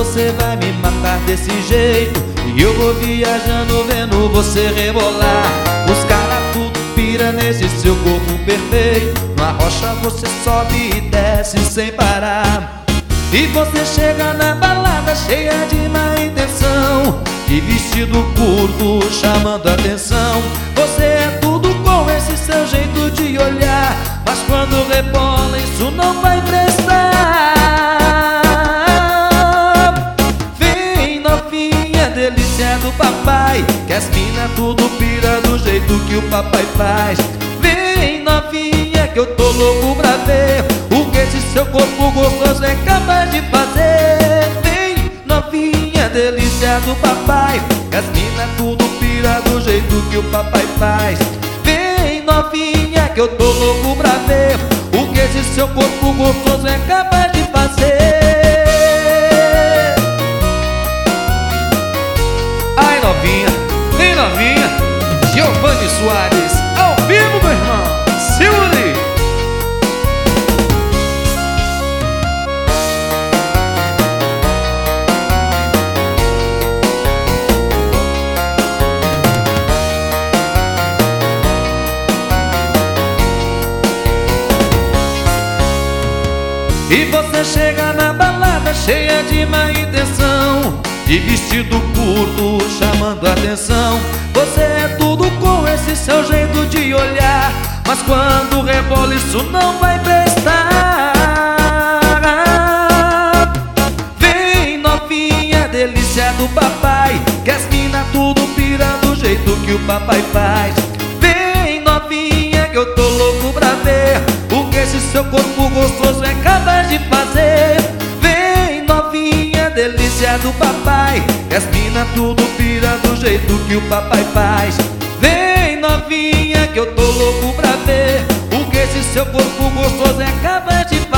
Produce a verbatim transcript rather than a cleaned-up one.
você vai me matar desse jeito. E eu vou viajando vendo você rebolar. Os caras tudo pira nesse seu corpo perfeito. Na rocha você sobe e desce sem parar. E você chega na balada cheia de má intenção, de vestido curto chamando atenção. Você é tudo com esse seu jeito de olhar, mas quando rebola isso não vai prestar. Vem novinha, delícia do papai, que as mina tudo pira do jeito que o papai faz. Vem novinha que eu tô louco pra ver o que esse seu corpo gostoso é capaz de fazer. Vem novinha, delícia do papai, que as mina tudo pira do jeito que o papai faz. Vem novinha que eu tô louco pra ver o que esse seu corpo gostoso é capaz de fazer. Ai novinha, vem novinha, Giovanni Soares, ao vivo meu irmão, segure! E você chega na balada cheia de má intenção, de vestido curto chamando atenção. Você é tudo com esse seu jeito de olhar, mas quando rebola isso não vai prestar. Vem novinha, delícia do papai, que as mina tudo pira do jeito que o papai faz. Vem novinha que eu tô louco pra ver o que esse seu corpo gostoso é capaz de fazer. Vem novinha, delícia do papai, que as mina tudo pira do jeito que o papai faz. Vem novinha que eu tô louco pra ver o que esse seu corpo gostoso é capaz de fazer.